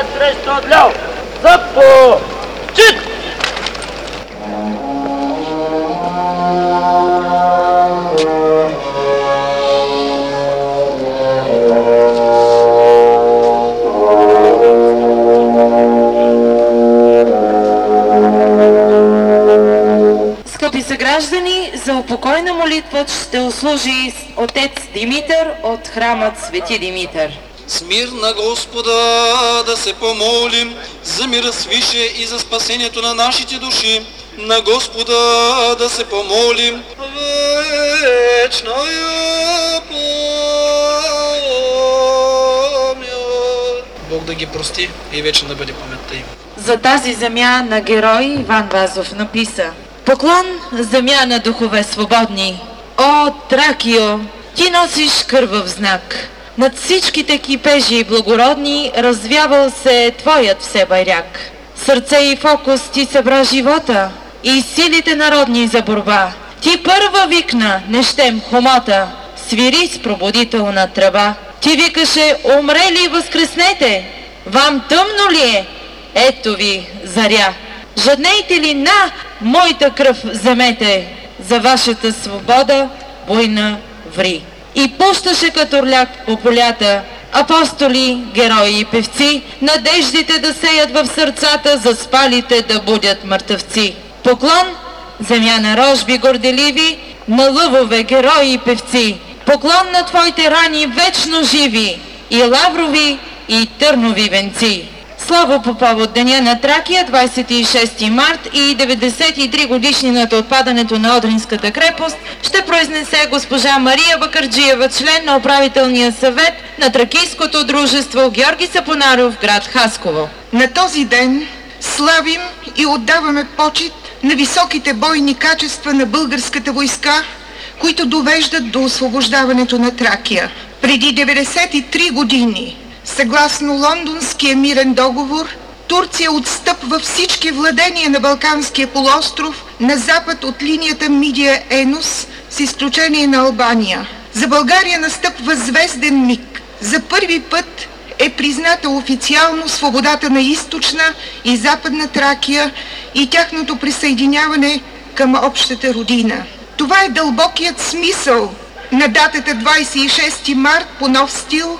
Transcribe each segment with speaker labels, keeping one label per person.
Speaker 1: срещу отляво. Започит!
Speaker 2: Скъпи съграждани, за упокойна молитва ще услужи отец Димитър от храмът Свети Димитър.
Speaker 3: С мир на Господа да се помолим за мира свише и за спасението на нашите души. На Господа да се помолим. Вечная памят. Бог да ги прости и вечно да бъде паметта им.
Speaker 2: За тази земя на герой Иван Вазов написа: Поклон, земя на духове свободни. О, Тракио, ти носиш кървав знак. Над всичките кипежи благородни развявал се твоят все байрак. Сърце и фокус ти събра живота и силите народни за борба. Ти първа викна, не щем хомота, свири с пробудителна тръба. Ти викаше, умрели възкреснете, вам тъмно ли е? Ето ви заря. Жаднейте ли на моята кръв вземете, за вашата свобода война ври. И пущаше като орляк по полята апостоли, герои и певци, надеждите да сеят в сърцата, заспалите да будят мъртъвци. Поклон, земя на рожби горделиви, на лъвове, герои и певци. Поклон на твоите рани вечно живи, и лаврови, и търнови венци. Слово по повод Деня на Тракия, 26 март и 93 годишнината от падането на Одринската крепост, ще произнесе госпожа Мария Бакърджиева, член на управителния съвет на Тракийското дружество Георги Сапонаров, град Хасково.
Speaker 4: На този ден славим и отдаваме почит на високите бойни качества на българската войска, които довеждат до освобождаването на Тракия. Преди 93 години, съгласно Лондонския мирен договор, Турция отстъпва всички владения на Балканския полуостров на запад от линията Мидия-Енос, с изключение на Албания. За България настъпва звезден миг. За първи път е призната официално свободата на източна и западна Тракия и тяхното присъединяване към общата родина. Това е дълбокият смисъл на датата 26 март по нов стил,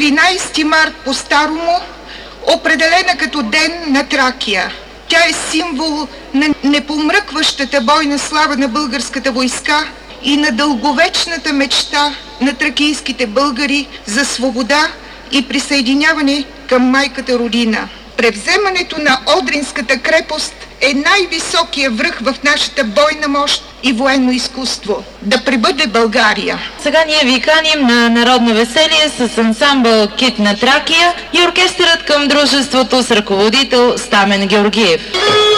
Speaker 4: 13 март по-старому, определена като Ден на Тракия. Тя е символ на непомръкващата бойна слава на българската войска и на дълговечната мечта на тракийските българи за свобода и присъединяване към майката родина. Превземането на Одринската крепост е най-високия връх в нашата бойна мощ и военно изкуство. Да пребъде България!
Speaker 2: Сега ние ви каним на народно веселие с ансамбъл Кит на Тракия и оркестърът към дружеството с ръководител Стамен Георгиев.